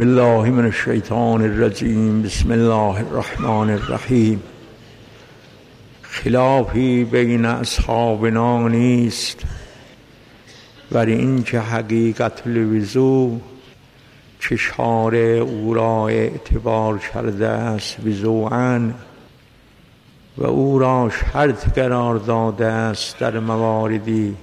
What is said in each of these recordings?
الله من الشیطان الرجیم. بسم الله الرحمن الرحیم. خلافی بین اصحابنا نیست، ولی این که حقیقت الوضو که شارع او را اعتبار کرده است وضوعاً و او را شرط قرار داده است در مواردی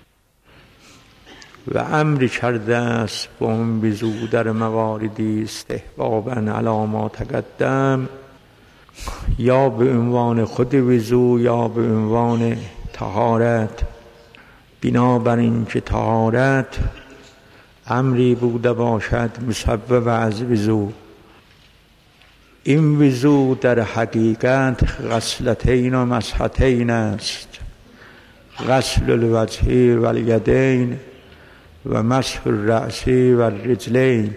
و امر کرده است با اون وضو در مواردی استحباباً علی ما تقدم، یا به عنوان خود وضو یا به عنوان طهارت. بنابراین که طهارت امری بوده باشد مسبب از وضو، این وضو در حقیقت غسلتین و مسحتین است: غسل الوجه و الیدین و مسح الرأس و الرجلین.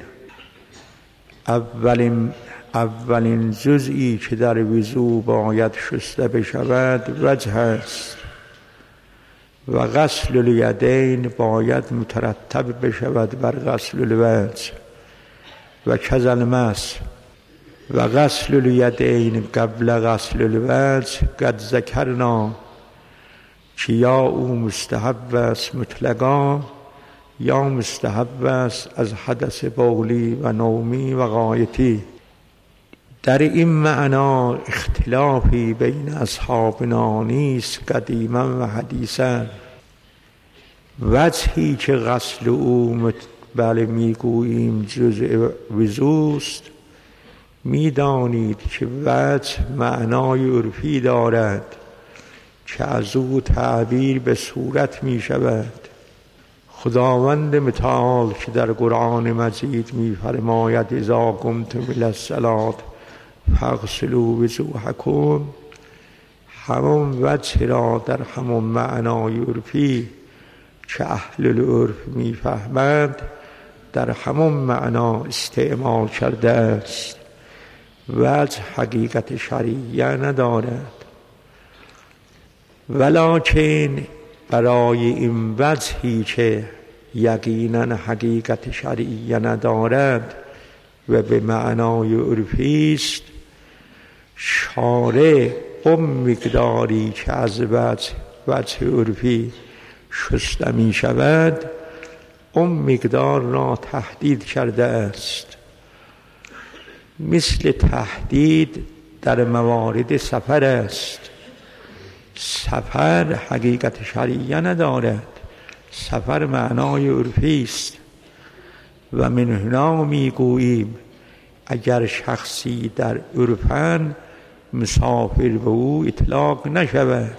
اولین جزئی که در وضو باید شسته بشود وجه است و غسل الیدین باید مترتب بشود بر غسل الوجه و کذا المسح. و غسل الیدین قبل غسل الوجه قد ذکرنا که یا او مستحب است مطلقا یا مستحب است از حدث بولی و نومی و غایتی. در این معنا اختلافی بین اصحابنا نیست قدیما و حدیثا. وجهی که غسل او بله میگوییم جزء وضوست، میدانید که وجه معنای عرفی دارد که از او تعبیر به صورت می شود. خداوند متعال که در قرآن مجید می فرماید اذا قمتم الی الصلاة فاغسلوا وجوهکم، همون وجه را در همون معنای عرفی که اهل العرف می فهمند در همون معنا استعمال کرده است. وجه حقیقت شرعیه ندارد، ولکن برای این وجهی که یقیناً حقیقت شرعیه ندارد و به معنای عرفی است، شارع اون مقداری که از وجه عرفی شسته می شود اون مقدار را تحدید کرده است. مثل تحدید در موارد سفر است. سفر حقیقت شرعیه ندارد، سفر معنای عرفی است و من هنا میگوییم اگر شخصی در عرفاً مسافر به او اطلاق نشود،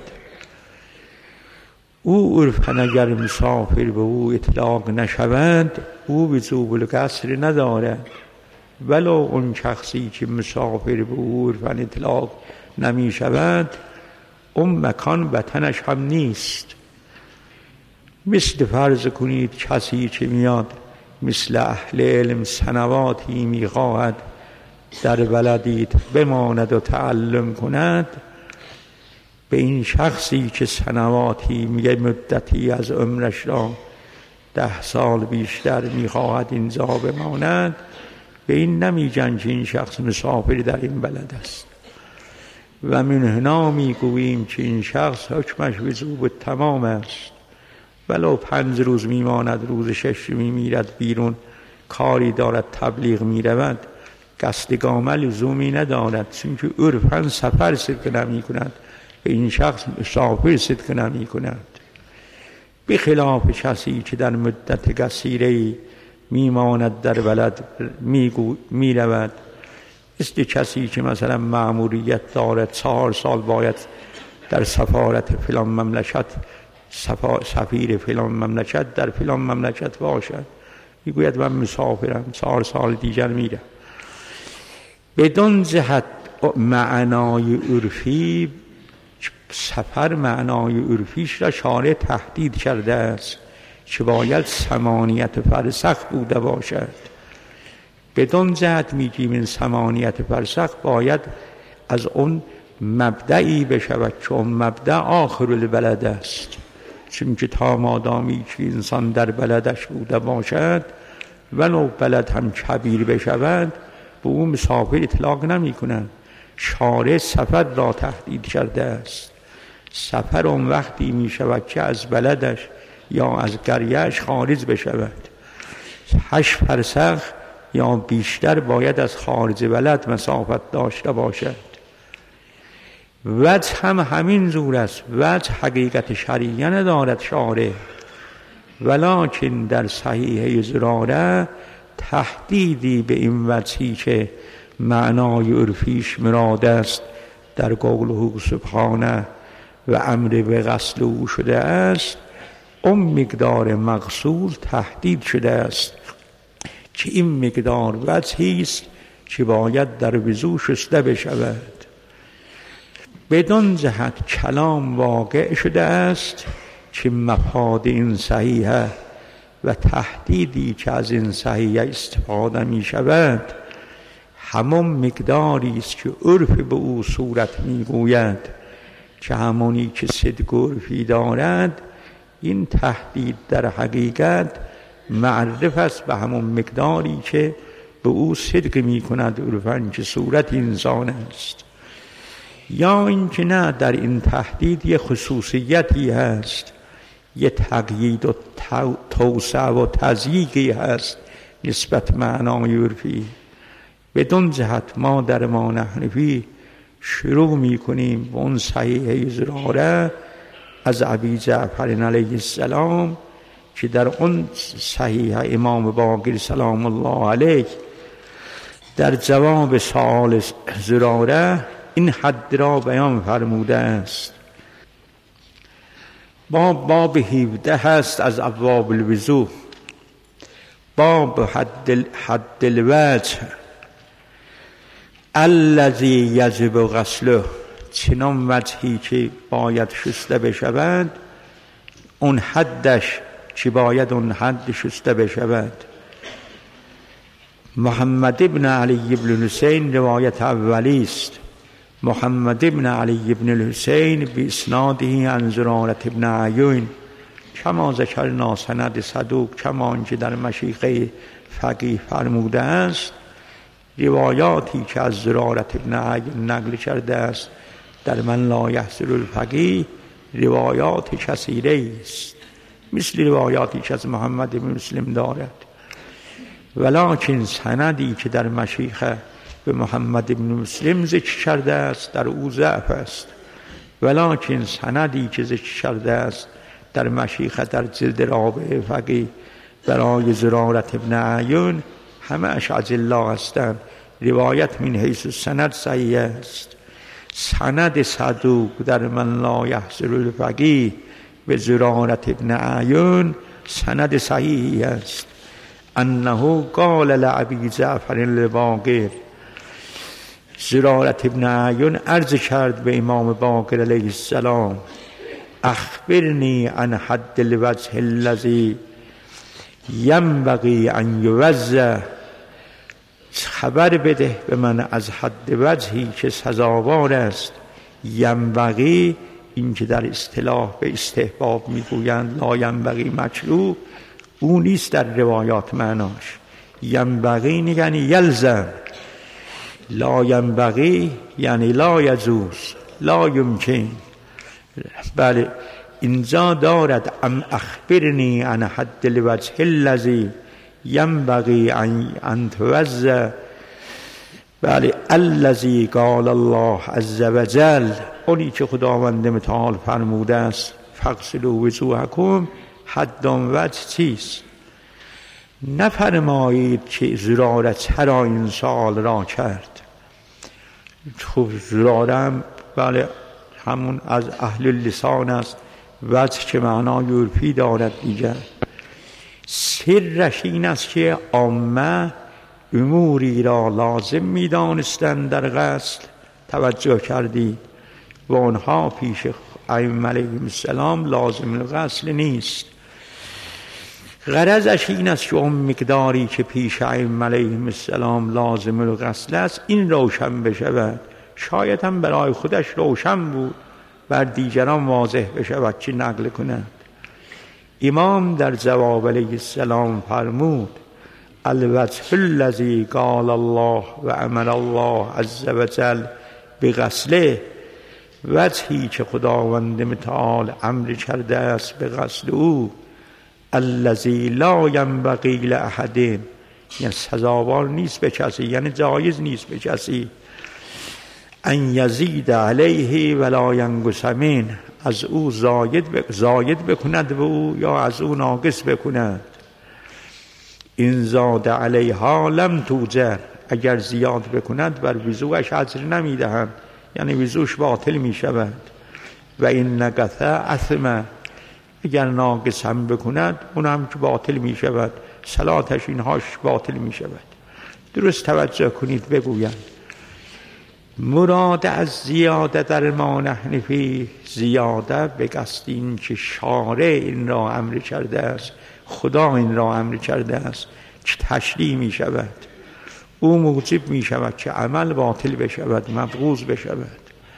او عرفاً اگر مسافر به او اطلاق نشود او وجوب الغسل ندارد، ولو اون شخصی که مسافر به او عرفاً اطلاق نمی شود اون مکان وطنش هم نیست. مثل فرض کنید کسی که میاد مثل اهل علم سنواتی میخواهد در بلدی بماند و تعلم کند، به این شخصی که سنواتی یه مدتی از عمرش را 10 سال بیشتر میخواهد اینجا بماند، به این نمیگن که این شخص مسافر در این بلد است. و من هنا میگوییم که این شخص حکمش وجوب تمام است، ولو 5 روز میماند، روز 6 میرد بیرون، کاری دارد، تبلیغ میرود، قصد اقامه لزومی ندارد، چون که عرفاً سفر صدق نمی کند، به این شخص مسافر صدق نمی کند. بخلاف کسی که در مدت قصیره میماند در بلد میرود، مثل کسی که مثلا مأموریت دارد 4 سال باید در سفارت فلان مملکت سفیر فلان مملکت در فلان مملکت باشد، میگوید من مسافرم 4 سال دیگر میرم. بدون جهت معنای عرفی، سفر معنای عرفیش را شارع تحدید کرده است که باید 8 فرسخ بوده باشد. بدون جهت میگیم این 8 فرسخ باید از اون مبدعی بشود که اون مبدع آخر البلد است، چون که تا مادامی که انسان در بلدش بوده باشد ولو بلد هم کبیر بشوند به او مسافر اطلاق نمی کنند. شارع سفر را تهدید کرده است. سفر اون وقتی می شود که از بلدش یا از قریه‌اش خارج بشود. 8 فرسخ یا بیشتر باید از خارج بلد مسافت داشته باشد. وجه هم همین زور است. وجه حقیقت شرعیه ندارد شارع، ولکن در صحیحه زراره تهدیدی به این وجهی که معنای عرفیش مراد است در قوله سبحانه و امر به غسل او شده است، اون مقدار مغسول تهدید شده است که این مقدار وجهی است که باید در وضو شسته بشود. بدون جهت کلام واقع شده است که مفاد این صحیحه و تهدیدی که از این صحیحه استفاده می شود همون مقداری است که عرف به او صورت می گوید، که همونی که صدق عرفی دارد. این تهدید در حقیقت معرف است به همون مقداری که به او صدق می کند عرفاً که صورت انسان است. یا اینکه نه، در این تهدید یه خصوصیتی هست، یه تقیید و توسعه و تضییقی هست نسبت معنای عرفی. بدون جهت ما در ما نحنفی شروع می کنیم به اون صحیحه زراره از ابی جعفر علیه السلام که در اون صحیحه امام باقر سلام الله علیه در جواب سؤال زراره این حد را بیان فرموده است. باب 17 هست از ابواب الوضو. باب حد الوجه الذی یجب غسله، چنان وجهی که باید شسته بشود، اون حدش که باید اون حد شسته بشود. محمد ابن علی ابن حسین روایت اولی است. محمد ابن علی ابن الحسین باسناده عن زرارة ابن عیون کما ذکرنا سند صدوق، کما آنچه در مشیخه فقیه فرموده است. روایاتی که از زرارة ابن عیون نقل کرده است در من لا یحصر الفقیه روایات کثیره است، مثل روایاتی که از محمد بن مسلم دارد، ولکن سندی که در مشیخه به محمد بن مسلم ذکر کرده است در او ضعف است، ولکن سندی که ذکر کرده است در مشیخه در جلد رابع فقیه برای زرارة ابن عیون همه اش اجلا هستند. روایت من حیث سند صحیح است. سند صدوق در من لا یحصر الفقیه به زرارة ابن عیون سند صحیحی است. انه قال لابی جعفر الباقر، زرارة ابن عیون عرض کرد به امام باقر علیه السلام اخبرنی عن حد الوجه الذی ینبغی ان یوضع، خبر بده به من از حد وجهی که سزاوار است. ینبغی این که در اصطلاح به استحباب میگویند، لا ینبغی مکروه، او نیست در روایات معناش. ینبغی یعنی یلزم، لا ینبغی یعنی لا یجوز، لا یمکن. بله اینجا دارد ام اخبرنی عن حد الوجه الذی ینبغی ان توضع، بله الذی قال الله عز وجل، اونی که خداوند متعال فرموده است فاغسلوا وجوهکم، حد وجه چیست؟ نفرمایید که زراره چرا این سوال را کرد. خب زراره هم بله همون از اهل اللسان است، وجه که معنای عرفی دارد دیگر. سرش این است که عامه اموری را لازم می دانستند در غسل، توجه کردید، و آنها پیش ائمه علیهم السلام لازم الغسل نیست. غرضش این است که اون مقداری که پیش ائمه علیهم السلام لازم الغسل است این روشن بشود. شاید هم برای خودش روشن بود، بر دیگران واضح بشود که نقل کنند. امام در جواب علیه السلام فرمود الوجه الذی قال الله و امر الله عز وجل بغسله، وجهی که خداوند متعال امر کرده است به غسل او، الذی لا ینبغی لاحد، یعنی سزاوار نیست به کسی، یعنی جایز نیست به کسی، ان یزید علیه ولا ینقص منه، از او زاید بکند به او یا از او ناقص بکند. این زاد علیها لم توجر، اگر زیاد بکند بر وضوءش اجر نمیدهند، یعنی وضوءش باطل می شود. و این نقص اثم، اگر ناقص هم بکند اون هم که باطل می شود، صلاتش اینهاش باطل می شود. درست توجه کنید بگویم مراد از زیاده در ما نحن فیه، زیاده به قصد این که شارع این را امر کرده است، خدا این را امر کرده است که تشریع می شود، او موجب می شود که عمل باطل بشود، مبغوض بشود.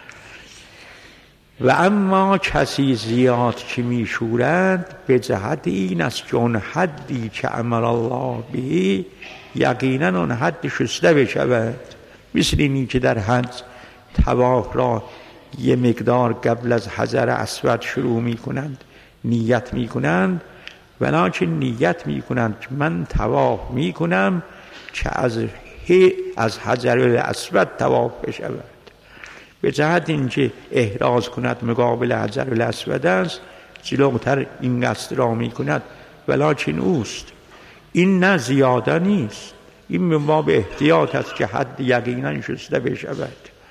و اما کسی زیاد که می شورند به جهت این است که اون حدی که امر الله به یقینا اون حد شسته بشود. مثل اینی که در حج طواف را یه مقدار قبل از حجر اسود شروع می کنند، نیت می کنند، ولکن نیت می کنند که من طواف می کنم که از حجر الاسود طواف بشود، به جهت اینکه احراز کند مقابل حجر الاسود است، جلوتر این قصد را می کند، ولکن اوست. این نه زیاده نیست، این من باب احتیاط است که حد یقینا شسته بشود.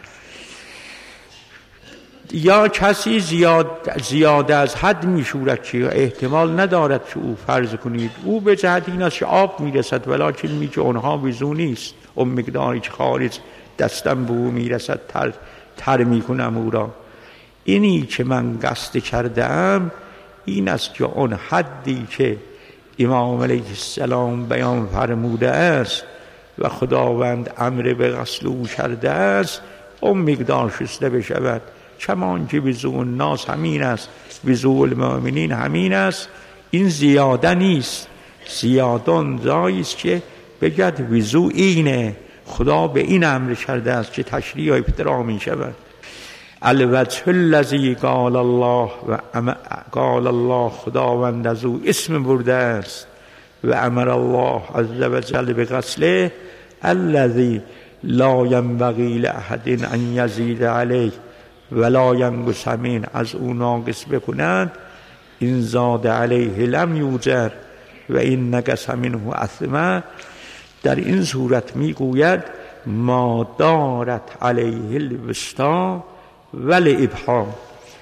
یا کسی زیاده از حد می شورد که احتمال ندارد که او فرض کنید او به جهت این است که آب می رسد، ولکن می که اونها وضو نیست، اون مقداری که خارج دستم به او می رسد تر می کنم او را. اینی که من قصد کردم این است که اون حدی که امام علیه السلام بیان فرموده است و خداوند امر به غسل او کرده است، اون مقدار شسته بشود. چمان که وضوء الناس همین است، وضوء المؤمنین همین است. این زیاده نیست، زیادان جاییست که بگد وضوء اینه، خدا به این امر کرده است که تشریع و ابتدا می شود. الوجه الذی قال الله و قال الله، خداوند از او اسم برده است و امر الله عز وجل به غسله، الذی لا ینبغی لاحد ان یزید علیه ولا ینقص منه، از او ناقص بکنند. این زاد علیه لم یوجر و این نقص منه اثم، در این صورت میگوید ما دارت علیه الوسطا والابهام،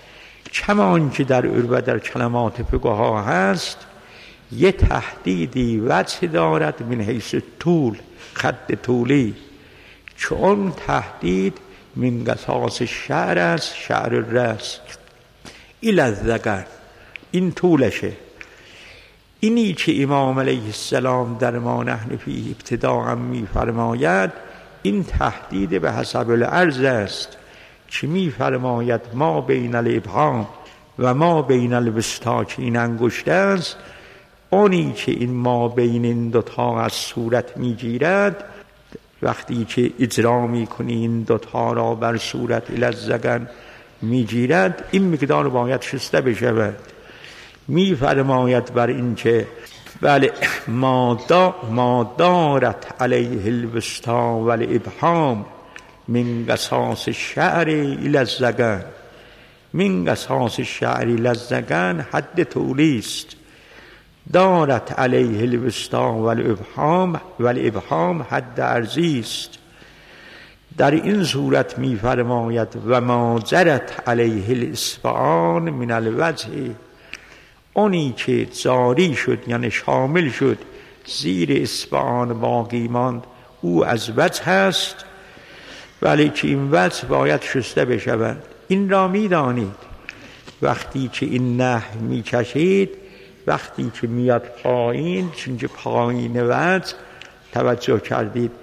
چمان که در عربه در کلمات فقها هست یه تحدیدی وجه دارد من حیث طول، خط طولی، چون تحدید من قصاص شعر است، شعر الراس الی الذقن، این طولشه. اینی که امام علیه السلام در ما نحن فیه ابتداء می فرماید، این تحدید به حسب العرض است که می فرماید ما بین الابهام و ما بین الوسطا که این انگشت است، اونی که این ما بین این دوتا از صورت می گیرد، وقتی که اجرا می کنی این دوتا را بر صورت الی الذقن می گیرد، این مقدار باید شسته بشود. می فرماید بر این که بله ما دارت علیه الوسطا والابهام من قصاص الشعر الی الذقن، من قصاص الشعر الی الذقن حد طولی است، دارت علیه الوسطا والابهام حد عرضی است. در این صورت می فرماید و ما جرت علیه الاصبعان من الوجه، اونی که جاری شد یعنی شامل شد زیر اصبعان باقی ماند او از وجه هست، ولی که این وجه باید شسته بشود. این را می دانید وقتی که این نحو می کشید، وقتی که میاد پایین، چون پایین وجه توجه کردید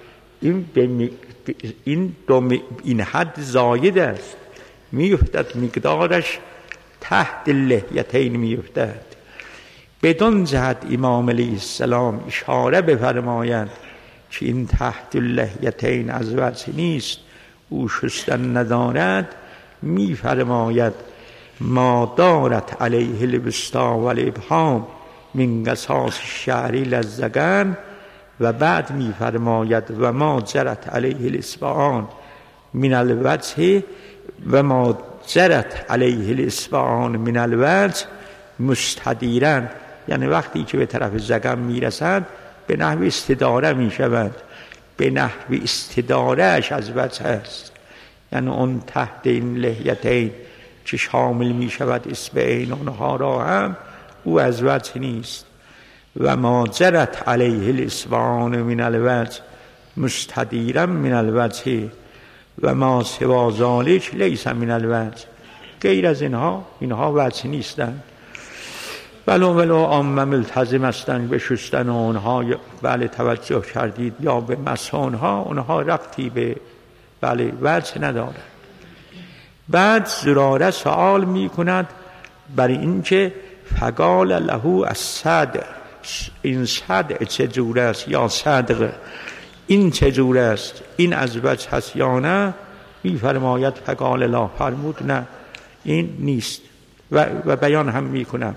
این حد زاید است، میفتد مقدارش تحت اللحیتین میفتد. بدون جهت امام علیه السلام اشاره بفرمایند که این تحت اللحیتین از وجه نیست، او شستن ندارد، میفرماید ما دارت علیه الوسطی و الابهام من قصاص الشعر لزگن، و بعد میفرماید و ما جرت علیه الاصبعان من الوجه و ما جرت علیه الاصبعان من الوجه مستدیرا، یعنی وقتی که به طرف زگم میرسند به نحو استداره میشوند، به نحو استدارهش از وجه است، یعنی اون تحت این لحیتین که شامل میشود اصبعین اونها را هم او از وجه نیست. و ما جرت علیه الاصبعان من الوجه مستدیرا من الوجه و ما سوا ذلک لیس من الوجه، غیر از اینها وجه نیستند. ولو عامه ملتزم هستند به شستن اونها، بله توجه کردید، یا به مسح اونها ربطی به بله وجه ندارد. بعد زراره سوال می کند برای اینکه فقال له الصدع، این صدع چجور است یا صدق این چجور است، این از وجه هست یا نه؟ می فرماید فقال لا، فرمود نه این نیست و بیان هم می کنم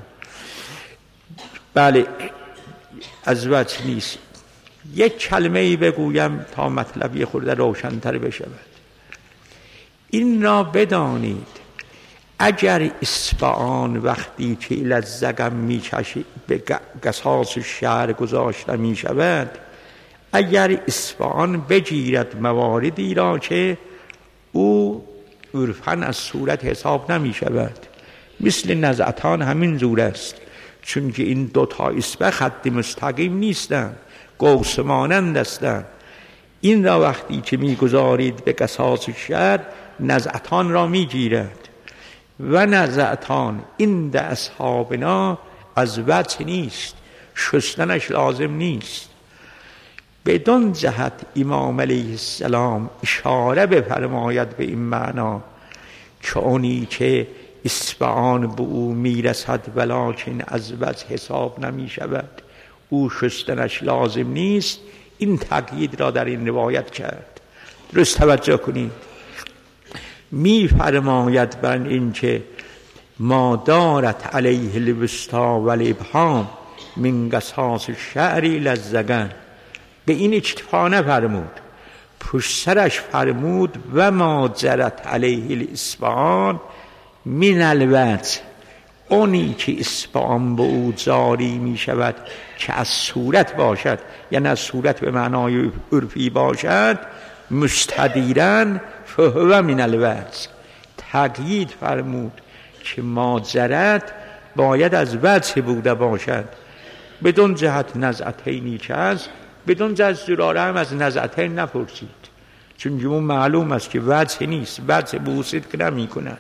بله از وجه نیست. یک کلمه ای بگویم تا مطلب یه خورده روشن‌تر بشود. این را بدانید اگر اصبعان وقتی که لزگم میچشید به قصاص شعر گذاشته می شود، اگر اصبعان بگیرد مواردی را که او عرفاً از صورت حساب نمی شود، مثل نزعتان همین زور است، چون که این دوتا اصبع خط مستقیم نیستند، قوس مانند هستند. این را وقتی که میگذارید به قصاص شعر نزعتان را میگیرد و نزعتان این ده اصحابنا از وجه نیست، شستنش لازم نیست. بدون جهت امام علیه السلام اشاره بفرماید به این معنا که اونی که اصبعان به او میرسد ولکن از وجه حساب نمی شود، او شستنش لازم نیست. این تقیید را در این روایت کرد. درست توجه کنید. می فرماید بر این که ما دارت علیه الوسطی و الابهام من قصاص الشعر لزگن، به این اکتفا نفرمود، پشت سرش فرمود و ما جرت علیه الاصبعان من الوجه، اونی که اصبعان به او جاری می شود که از صورت باشد، یعنی از صورت به معنای عرفی باشد، مستدیرن فهو من الوجه، تقیید فرمود که ماجرت باید از وجه بوده باشد، بدون جهت نزعتینی که هست. بدون جهت زراره هم از نزعتین نپرسید، چون اون معلوم است که وجه نیست، وجه بوسید که نمی کند.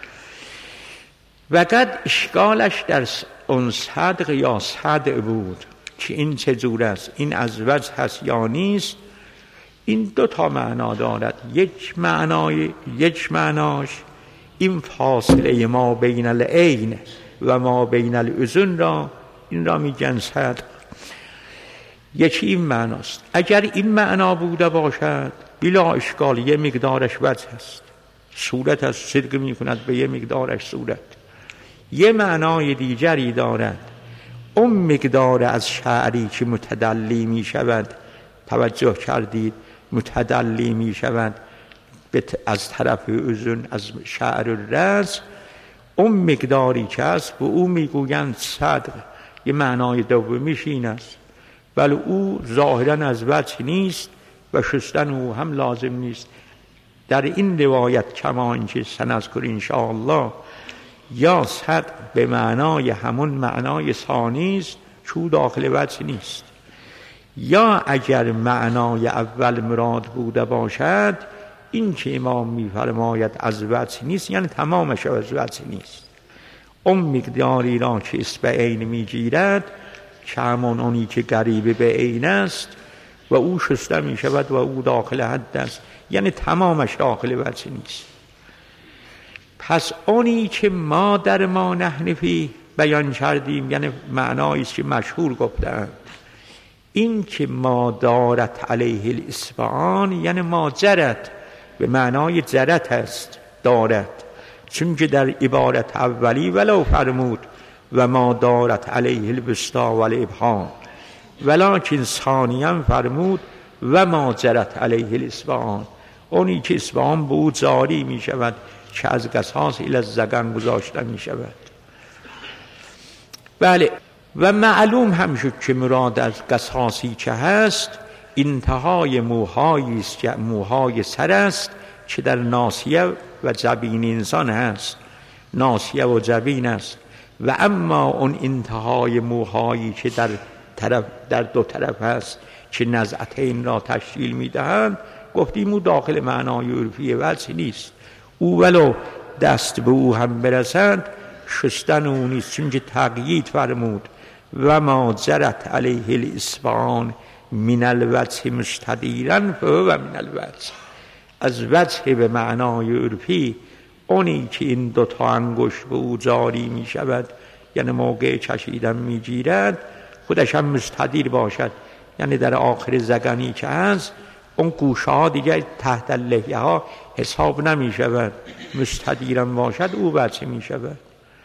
وقت اشکالش در اون صدق یا صدع بود که این چجور است، این از وجه هست یا نیست. این دو تا معنا دارد. یک معناش این فاصله ما بین العین و ما بین الاذن را، این را میگن صدق. یکی این معناست. اگر این معنا بوده باشد بلا اشکال یه مقدارش وجه هست، صورت از صدق می کند به یه مقدارش صورت. یه معنای دیگری دارد، اون مقدار از شعری که متدلی می شود، توجه کردید، متدلی می شود از طرف اذن، از شعر الراس، اون مقداری که است به او میگویند صدق. یه معنای دومیش این است، ولی او ظاهرا از وجه نیست و شستن او هم لازم نیست. در این روایت کما اینکه سنذکر انشاءالله یا صدق به معنای همون معنای ثانی است چون داخل وجه نیست، یا اگر معنای اول مراد بوده باشد این که امام میفرماید از وجه نیست یعنی تمامش از وجه نیست. اون مقداری را که اصبعین میگیرد که همون اونی که قریب به عین است و او شسته می شود و او داخل حد است، یعنی تمامش داخل وجه نیست. پس اونی که ما در ما نحن فی بیان کردیم، یعنی معنایی است که مشهور گفتند. این که ما دارت علیه الاصبعان یعنی ما جرت، به معنای جرت است دارت، چون که در عبارت اولی ولو فرمود و ما دارت علیه الوسطا و الابهام، ولکن ثانیا فرمود و ما جرت علیه الاصبعان، اونی که اصبعان به او جاری می شود که از قصاص الی الذقن گذاشته می شود. بله، و معلوم هم شد که مراد از قصاصی که هست انتهای موهایی است که موهای سر است که در ناصیه و جبین انسان هست، ناصیه و جبین است. و اما اون انتهای موهایی که در دو طرف هست که نزعتین را تشکیل میدهند، گفتیم او داخل معنای عرفی وجه نیست. او ولو دست به او هم برسند شستن او نیست، چون که تقیید فرمود و ما جرت علیه الاصبعان من الوجه مستدیرا فهو من الوجه. از وجه به معنای عرفی اونی که این دوتا انگشت به او جاری می شود، یعنی موقع چشیدن می گیرد، خودش هم مستدیر باشد، یعنی در آخر زگنی که هست اون گوشه ها دیگه تحت اللحیه ها حساب نمی شود، مستدیرم باشد او وجه می شود.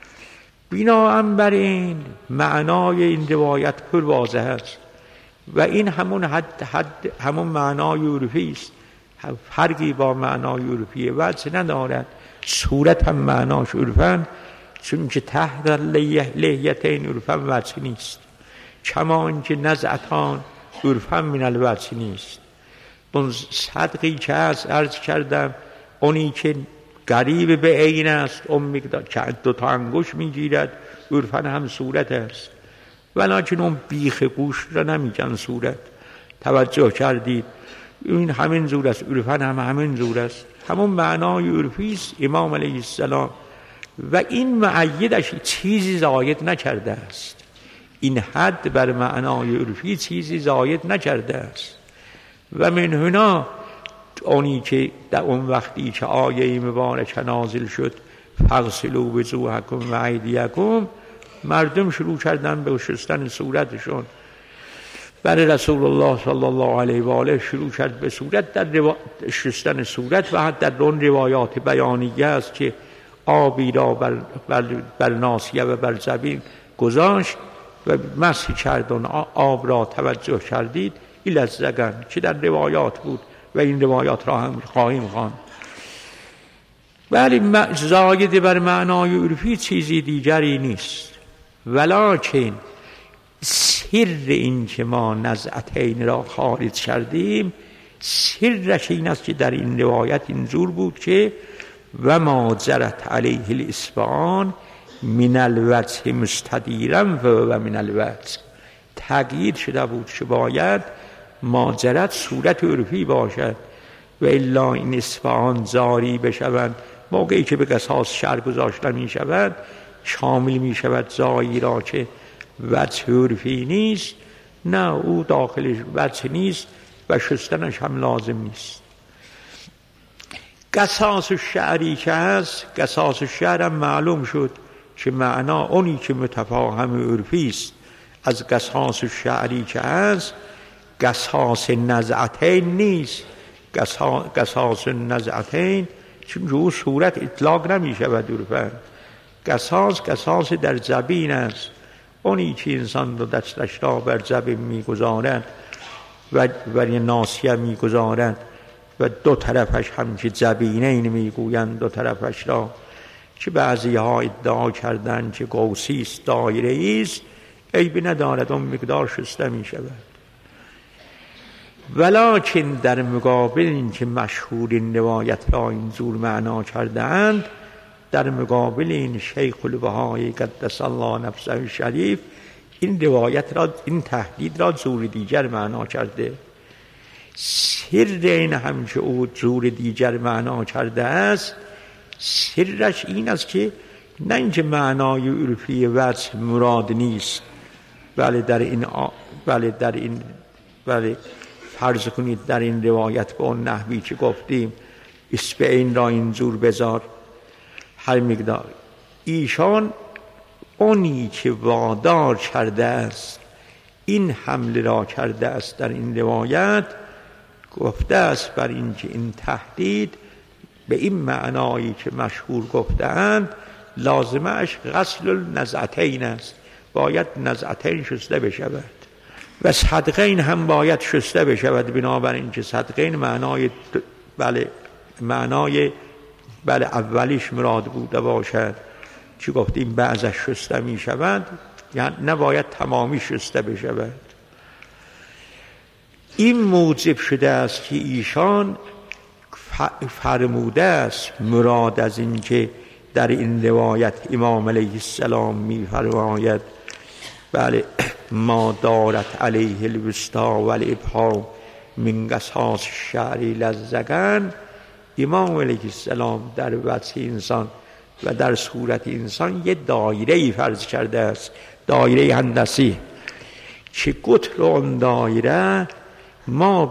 بناهن بر این معنای این روایت پر واضح است و این همون معنای عرفی است، فرقی با معنای عرفی وجه ندارد. صورت هم معناش عرفن، چون که تحت لحیتین عرفن وجه نیست، کما اینکه نزعتان عرفن من الوجه نیست. اون صدقی که هست عرض کردم اونی که قریب به عین است، اون مقدار که دوتا انگشت میگیرد عرفن هم صورت است، ولیکن اون بیخ گوش را نمیگن صورت. توجه کردید؟ این همین زور است، عرفن هم همین زور است، همون معنای عرفی است امام علیه السلام. و این معیدش چیزی زاید نکرده است، این حد بر معنای عرفی چیزی زاید نکرده است. و من هنا اونی که در اون وقتی که آیه مبارکه نازل شد فاغسلوا وجوهکم و ایدیکم، مردم شروع کردن به شستن صورتشون. برای رسول الله صلی الله علیه و آله شروع کرد به صورت در شستن صورت، و حتی در اون روایات بیانیه است که آبی را بر ناصیه و بر جبین گذاشت و مسح کرد. اون آب را توجه کردید الی الذقن که در روایات بود و این روایات را هم خواهیم خواند. ولی زاید بر معنای عرفی چیزی دیگری نیست، ولکن سر این که ما نزعتین را خارج کردیم سرش این است که در این روایت اینجور بود که و ما جرت علیه الاصبعان من الوجه مستدیرا و من الوجه، تغییر شده بود که باید ماجرت صورت عرفی باشد و الا این اصبعان جاری بشوند موقعی که به قصاص شرع گذاشته می شود شامل می شود جایی را که وجه عرفی نیست، نه او داخلش وجه نیست و شستنش هم لازم نیست. قصاص شعری که هست، قصاص شعر هم معلوم شد که معنا اونی که متفاهم عرفی است از قصاص شعری که هست قصاص نزعتین نیست. قصاص نزعتین چون او صورت اطلاق نمی شود عرفاً. قصاص در جبین است، اونی که انسان دو دستش را بر جبین می گذارد و بر ناصیه می گذارد و دو طرفش هم که جبینین می گویند دو طرفش را، که بعضی ها ادعا کردند که قوسی است دایره است، عیبی ندارد اون مقدار شسته می شود. ولکن در مقابل این که مشهور این روایت را اینجور معنا کردند، در مقابل این شیخ البهایی قدس الله نفسه الشریف این روایت را، این تهدید را زور دیگر معنا کرده. سر این هم که او زور دیگر معنا کرده است، سرش این است که نه اینکه معنای عرفی وجه مراد نیست، بله فرض کنید در این روایت به اون نحوی که گفتیم اصبعین را اینجور بذار هر مقدار، ایشان اونی که وادار کرده است این حمله را کرده است. در این روایت گفته است بر این که این تهدید به این معنایی که مشهور گفتند لازمش غسل النزعتین است، باید نزعتین شسته بشود و صدقین هم باید شسته بشود. بنابراین که صدقین معنای اولیش مراد بوده باشد چی گفتیم بعضش شسته می شود، یعنی نباید تمامی شسته بشود. این موجب شده است که ایشان فرموده است مراد از این که در این روایت امام علیه السلام می فرماید ما دارت علیه الوسطا و الابهام من قصاص الشعر لزقن. امام علیه السلام در وجه انسان و در صورت انسان یه دایره فرض کرده است، دایره هندسی که قطر اون دایره ما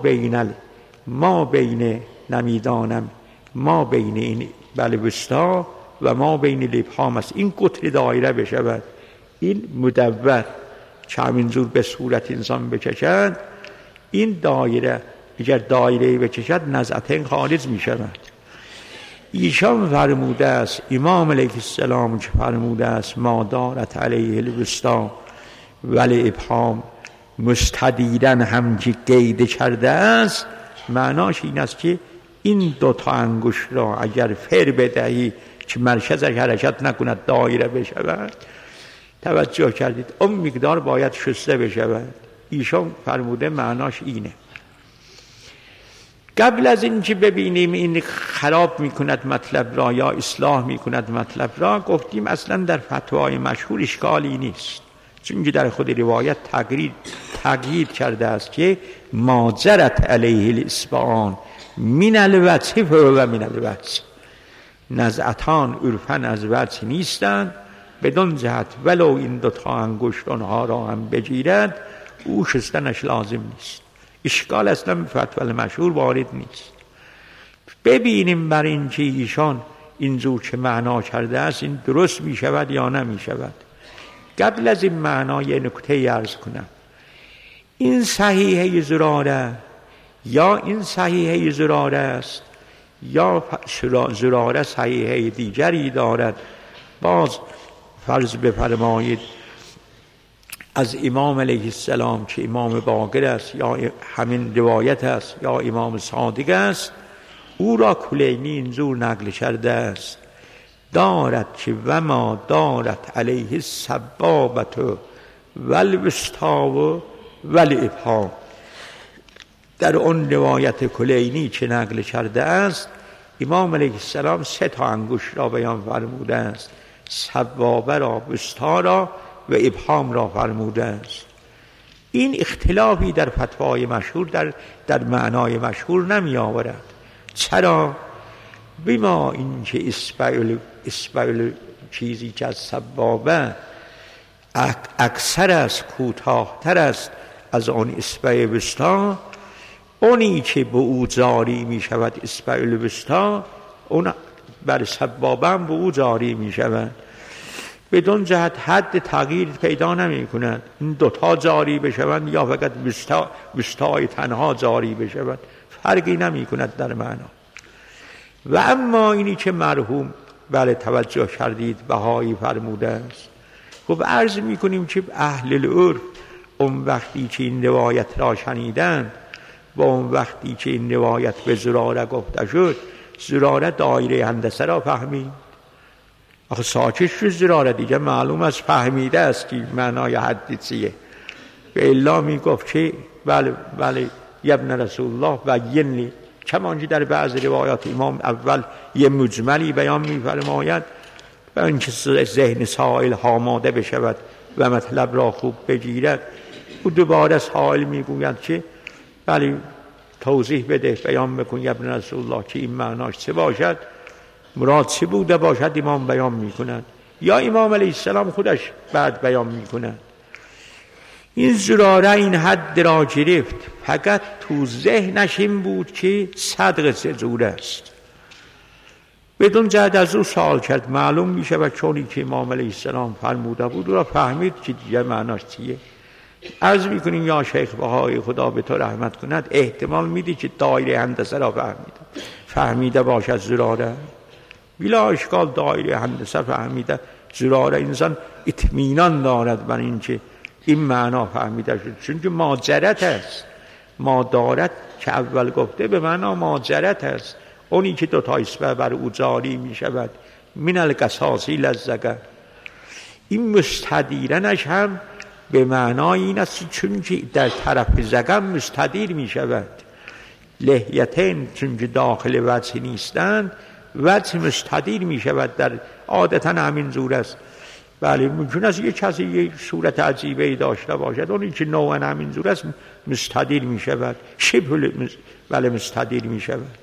بین نمیدانم ما بین این وسطا و ما بین الابهام است. این قطر دایره بشود، این مدور که همینجور به صورت انسان بکشد، این دایره اگر دایره بکشد نزعتین خارج می شود. ایشان فرموده است امام علیه السلام که فرموده است ما دارت علیه الوسطا و الابهام مستدیدن هم که قید کرده است، معناش این است که این دوتا انگشت را اگر فر بدهی که مرکزش حرکت نکند دایره بشود، توجه کردید اون مقدار باید شسته بشود. ایشان فرموده معناش اینه. قبل از این که ببینیم این خراب میکند مطلب را یا اصلاح میکند مطلب را، گفتیم اصلا در فتوای مشهور اشکالی نیست، چون که در خود روایت تقیید کرده است که ما جرت علیه الاصبعان من الوجه و من الوجه، نزعتان عرفن از وجه نیستند، بدون جهت ولو این دوتا انگشت آنها را هم بگیرد او شستنش لازم نیست. اشکال اصلا به فتوای مشهور وارد نیست. ببینیم بر این که ایشان اینجور که معنا کرده است این درست می شود یا نمی شود. قبل از این معنا یه نکته عرض کنم. این صحیحه زراره یا این صحیحه زراره است یا زراره صحیحه دیگری دارد. باز فرض بفرمایید از امام علیه السلام که امام باقر است یا همین روایت است یا امام صادق است، او را کلینی اینجور نقل کرده است دارد که و ما دارت علیه السبابت و الوسطا و الابهام. در اون روایت کلینی که نقل کرده است امام علیه السلام 3 تا انگشت را بیان فرموده است، سبابه را، وسطا را و ابهام را فرموده است. این اختلافی در فتوای مشهور در معنای مشهور نمی آورد. چرا؟ بما این که اسبل چیزی که از سبابه اکثر است، کوتاه‌تر است از آن اصبع وسطا، اونی که به او جاری می شود اصبع الوسطا اون بر سبابه هم به او جاری می شود. بدون جهت حد تغییر پیدا نمی کند. این دوتا جاری بشوند یا فقط وسطای تنها جاری بشود فرقی نمی کند در معنا. و اما اینی که مرحوم توجه کردید بهایی فرموده است، خب عرض می کنیم که اهل العرف اون وقتی که این روایت را شنیدند و اون وقتی که این روایت به زراره گفته شد، زراره دایره هندسه را فهمید. آخه ساکت شد زراره دیگه معلوم از فهمیده است که معنای حدیثیه. به الا می گفت که بله ابن رسول الله بینی، کمانجی در بعض روایات امام اول یه مجملی بیان می فرماید و اینکه ذهن سائل آماده بشود و مطلب را خوب بگیرد، او دوباره سائل می گوید که بله توضیح بده، بیان بکن ابن رسول الله که این معناش چه باشد، مراد چه بوده باشد. امام بیان می کند یا امام علیه السلام خودش بعد بیان می کند. این زراره این حد را گرفت، فقط تو ذهنش این بود که صدق سجور است. بدون جهت از او سوال کرد. معلوم میشه و چونی که امام علیه السلام فرموده بود او را فهمید که دیگه معناش چیه. عرض میکنیم یا شیخ بهایی خدا به تو رحمت کند، احتمال میدی که دایره هندسه را فهمیده باشد زراره، بلا اشکال دایره هندسه فهمیده زراره، انسان اطمینان دارد بر این که این معنا فهمیده شد، چون که ماجرت است. ما دارد که اول گفته به معنا ماجرت است، اونی که دو تا اسبه بر او جاری می شود من القصاصی لزگه. این مستدیرنش هم به معنای این است چون که در طرف زگم مستدیر می شود. لحیتین چون که داخل وجه نیستند وجه مستدیر می شود، در عادتا همین زور است. بله ممکن است یک کسی یک صورت عجیبه داشته باشد، اونی که نوعا همین زور است مستدیر می شود، شبه بله مستدیر می شود.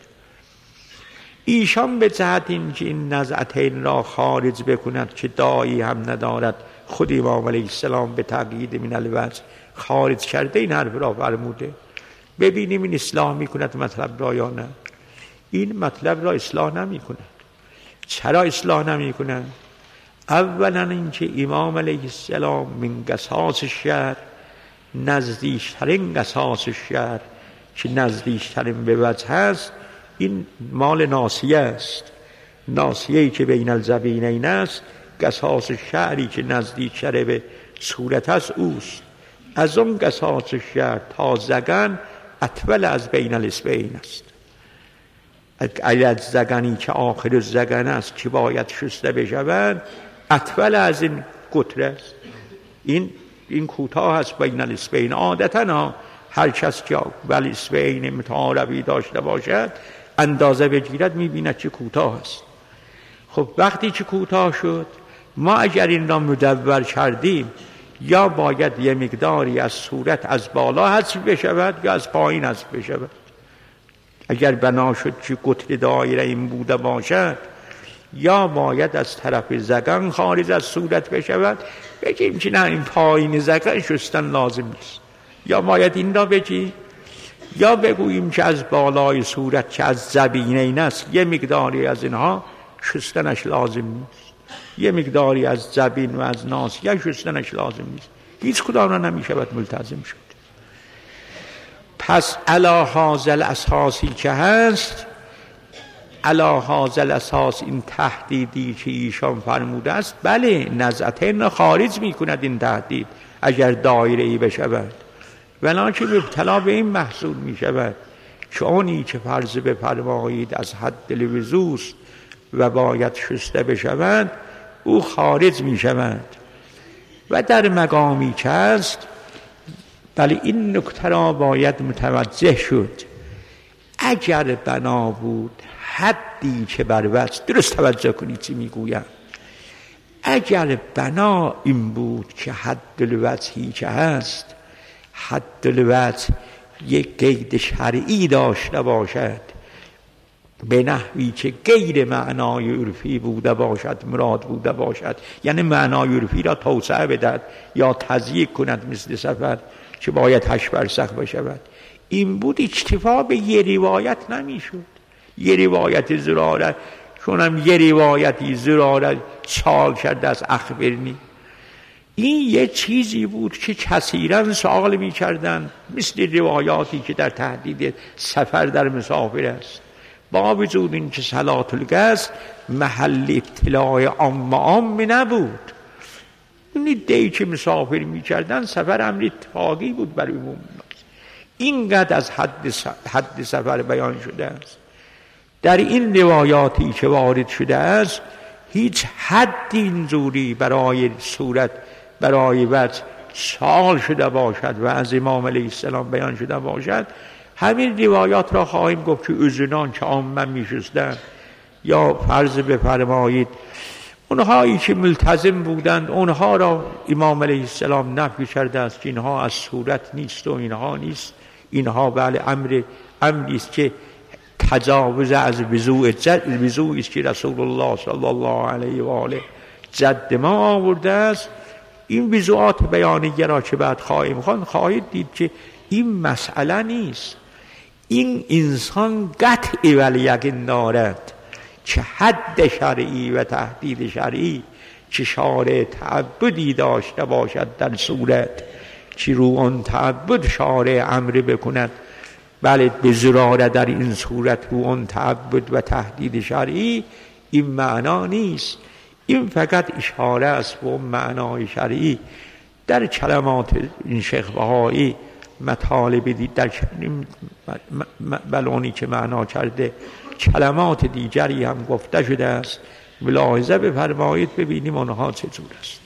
ایشان به جهت این که این نزعتین را خارج بکند که دایی هم ندارد، خود امام علیه السلام به تقیید من الوجه خارج کرده این حرف را فرموده. ببینیم این اصلاح میکند مطلب را یا نه. این مطلب را اصلاح نمی کند. چرا اصلاح نمی کند؟ اولا اینکه امام علیه السلام من قصاص الشرع، نزدیکترین قصاص الشرع که نزدیکترین به وجه است، این مال ناسیه است. ناسیه‌ای که بین الجبینین است، قصاص شعری که نزدیک شده به صورت است اوست. از اون قصاص شعر تا زگن اطول از بین الاصبعین است. اگر زگنی که آخر زگن است که باید شسته بشود اطول از این قطره است. این کوتاه است بین الاصبعین. عادتا هر کس که ولی اصبعین متعاربی داشته باشد اندازه بگیرد میبیند که کوتاه است. خب وقتی که کوتاه شد ما اگر این را مدور کردیم یا باید یه مقداری از صورت از بالا حذف بشود یا از پایین حذف بشود. اگر بنا شد که قطر دایره این بوده باشد یا باید از طرف زگن خارج از صورت بشود، بگیم که نه این پایین زگن شستن لازم نیست، یا باید این را بگیم یا بگوییم که از بالای صورت که از زبینین است یه مقداری از اینها شستنش لازم نیست، یه مقداری از زبین و از ناسیه شستنش لازم نیست. هیچ کدام را نمی شود ملتزم شد. پس علی هذا اساسی که هست، علی هذا الاساس این تهدیدی که ایشان فرموده است، بله نزعتین خارج می کند این تهدید اگر دایره ای بشود، ولکن مبتلا به این محصول می شود که اونی که فرض بفرمایید از حد الوضوء و باید شسته بشود او خارج می شود. و در مقامی که است بله این نکته را باید متوجه شد. اگر بنا بود حدی که بر وجه، درست توجه کنید چی میگویم، اگر بنا این بود که حد الوجهی که هست، حد الوجه یک قید شرعی داشته باشد به نحوی که غیر معنای عرفی بوده باشد، مراد بوده باشد، یعنی معنای عرفی را توسعه بدهد یا تضییق کند، مثل سفر که باید 8 فرسخ بشود، این بود اکتفا به یه روایت نمیشد. یه روایت زراره چونم یه روایتی زراره سوال کرده از اخبرنی، این یه چیزی بود که کثیرا سوال میکردن، مثل روایاتی که در تهدید سفر در مسافر است. با وجود این که صلاة القصر محل ابتلاع عام نبود، این ایده‌ای که مسافر میکردن سفر امر اتفاقی بود برای عموم الناس. اینقدر از حد سفر بیان شده است. در این روایاتی که وارد شده است هیچ حدی اینجوری برای صورت برای وجه سوال شده باشد و از امام علیه السلام بیان شده باشد. همین روایات را خواهیم گفت که اذنان که عامه میشستند، یا فرض بفرمایید اونهایی که ملتزم بودند اونها را امام علیه السلام نفی کرده است که اینها از صورت نیست و اینها نیست، اینها بله امری است که تجاوز از وضوء است که رسول الله صلی الله علیه و آله جد ما آورده است. این وضوعات بیانیه را که بعد خواهید دید که این مسئله نیست. این انسان قطع والیقین دارد، چه حد شرعی و تهدید شرعی، چه شارع تعبدی داشته باشد در صورت که رو آن تعبد شارع امر بکند بله به ضراره، در این صورت رو آن تعبد و تهدید شرعی، این معنا نیست. این فقط اشاره است به اون معنای شرعی. در کلمات این شیخ بهایی مطالب در بلونی که معنا کرده کلمات دیگری هم گفته شده است، ملاحظه بفرمایید ببینیم آنها چطور است.